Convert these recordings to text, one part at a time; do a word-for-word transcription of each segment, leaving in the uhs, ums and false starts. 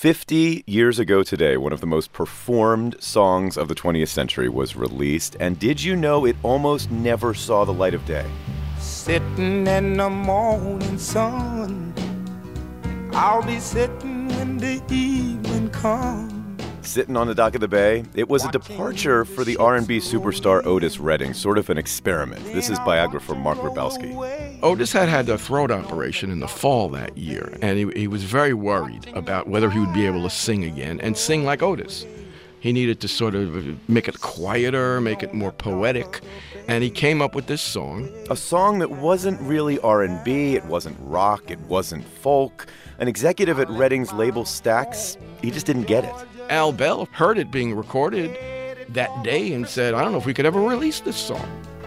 fifty years ago today, one of the most performed songs of the twentieth century was released. And did you know it almost never saw the light of day? Sitting in the morning sun, I'll be sitting when the evening comes. Sitting on the Dock of the Bay, it was a departure for the R and B superstar Otis Redding, sort of an experiment. This is biographer Mark Grabowski. Otis had had a throat operation in the fall that year, and he, he was very worried about whether he would be able to sing again and sing like Otis. He needed to sort of make it quieter, make it more poetic, and he came up with this song. A song that wasn't really R and B, it wasn't rock, it wasn't folk. An executive at Redding's label Stax, he just didn't get it. Al Bell heard it being recorded that day and said, I don't know if we could ever release this song.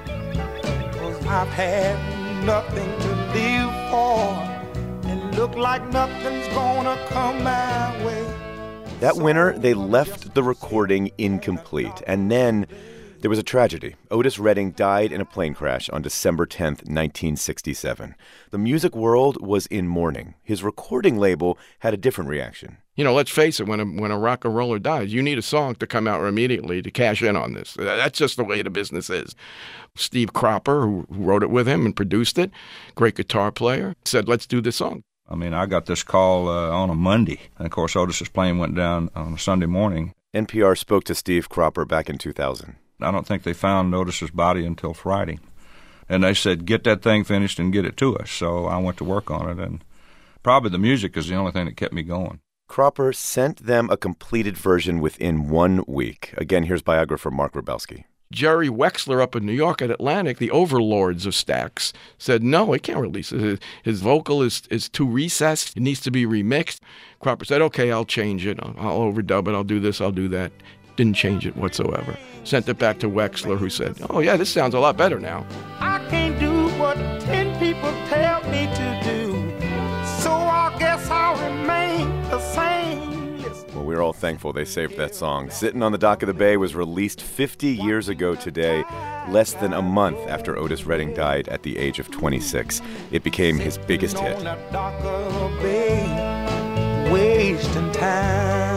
I've had nothing to live for, and look like nothing's gonna come my way. That winter, they left the recording incomplete, and then there was a tragedy. Otis Redding died in a plane crash on December tenth, nineteen sixty-seven. The music world was in mourning. His recording label had a different reaction. You know, let's face it, when a, when a rock and roller dies, you need a song to come out immediately to cash in on this. That's just the way the business is. Steve Cropper, who wrote it with him and produced it, great guitar player, said, let's do this song. I mean, I got this call uh, on a Monday. And, of course, Otis's plane went down on a Sunday morning. N P R spoke to Steve Cropper back in two thousand. I don't think they found Otis's body until Friday. And they said, get that thing finished and get it to us. So I went to work on it, and probably the music is the only thing that kept me going. Cropper sent them a completed version within one week. Again, here's biographer Mark Grabowski. Jerry Wexler up in New York at Atlantic, the overlords of Stax, said, no, we can't release it. His vocal is, is too recessed. It needs to be remixed. Cropper said, okay, I'll change it. I'll, I'll overdub it. I'll do this. I'll do that. Didn't change it whatsoever. Sent it back to Wexler, who said, oh, yeah, this sounds a lot better now. I can't do what ten people tell me to do, so I guess I'll remain the same. Listen. Well, we're all thankful they saved that song. Sitting on the Dock of the Bay was released fifty years ago today, less than a month after Otis Redding died at the age of twenty-six. It became his biggest hit. On the Dock of the Bay, wasting time.